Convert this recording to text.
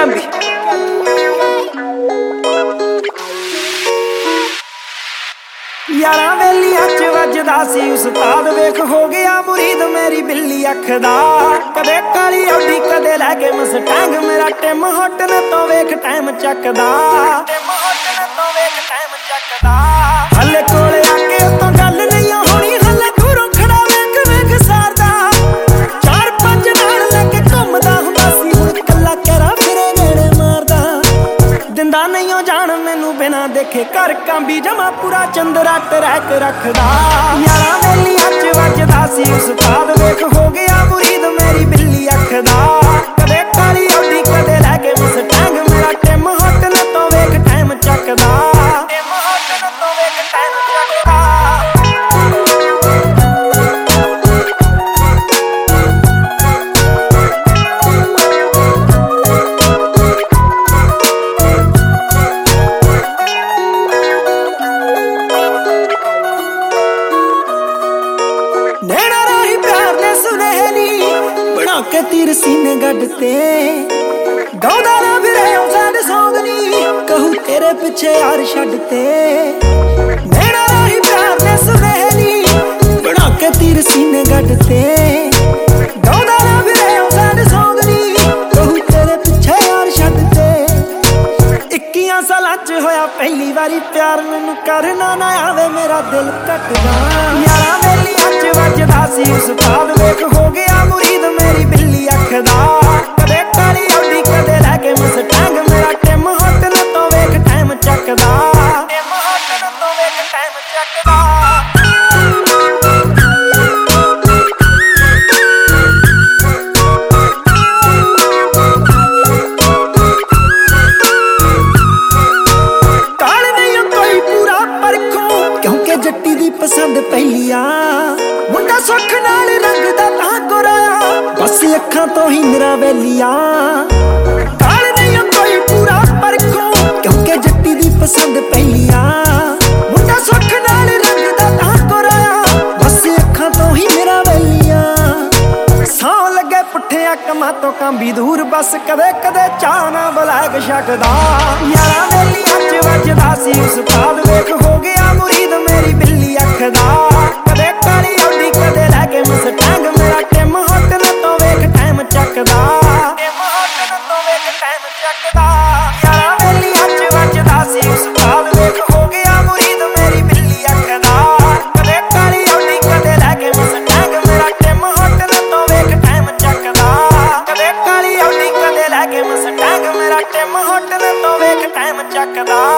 Gambi यारा वेलियां च वजदा सी उस्ताद वेख हो गया मुरीद मेरी बिल्ली अख दा कदे काली औडी कदे लैके मस्टैंग मेरा टिम होटन तो वेख टाइम चकदा हले कोले आके तो गल नहीं होनी हले दूरों खड़ा वेख वेख सारदा चार पंज नाल लेके घुमदा हुंदा सी हुण कल्ला केरा फिरे नेड़े मारदा दिंदा नहीं हो जान मैनू बिना देखे घर कांबी जमा पूरा चंदरा ट्रैक रखदा यारा वेलियां च वजदा सी उस्ताद वेख हो गया मुरीद मेरी बिल्ली अख दा कदे काली औडी कदे लैके मस्टैंग मेरा टिम होटन तो वेख टाइम चकदा के तीर सीने गढ़ते गाँदा ना फिरे सैड सॉन्ग नी कहूँ तेरे पीछे यार छड़ते मेरा राही प्यार ने सुनहरी बना के तीर सीने गढ़ते गाँदा ना फिरे सैड सॉन्ग नी कहूँ तेरे पीछे यार छड़ते 21 सालां च होया पहली बारी प्यार मैनू करना ना आवे मेरा दिल कटदा यारा वेलियां च वजदा सी उस्ताद वेख हो गया मुरीद मेरी बिल्ली अख दा कदे काली औडी कदे लैके मस्टैंग मेरा टिम होटन तो वेख टाइम चकदा काल नहीं कोई पूरा परखो क्योंकि जट्टी दी पसंद पहलिया मुंडा सुख नाल रंगदा तां गोराया बस अखां तो ही मेरा वेलिया काल नहीं कोई पूरा परखो क्योंकि जट्टी दी पसंद पहलिया मुंडा सुख नाल रंगदा तां गोराया बस अखां तो ही मेरा वेलिया सौ लगे पुठिया कमां तो कांबी दूर बस कदे कदे चाह ना बलैक शकदा यारा वेलियां च वजदा सी उस्ताद वेख हो गया मुरीद मेरी बिल्ली अख दा कदे काली औडी कदे लैके मस्टैंग मेरा टिम होटन तो वेख टाइम चकदा यारा वेलियां च वजदा सी उस्ताद वेख हो गया मुरीद मेरी बिल्ली अख दा कदे काली औडी कदे लैके मस्टैंग मेरा टिम होटन तो वेख टाइम चकदा कदे काली औडी कदे लैके मस्टैंग मेरा टिम होटन तो वेख टाइम चकदा।